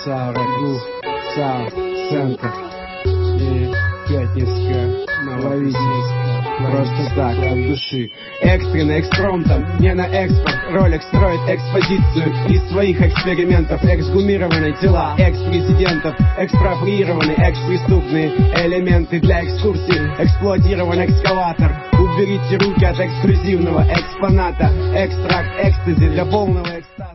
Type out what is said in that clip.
Сарагу, центр и Пятницкая, Нововичинская. Просто так, от души. Экстренно, экспромтом, не на экспорт. Ролик строит экспозицию из своих экспериментов. Эксгумированные тела экс-президентов, экспроприированные экс-преступные элементы для экскурсии. Эксплуатирован экскаватор. Уберите руки от эксклюзивного экспоната. Экстракт экстази для полного экстаза.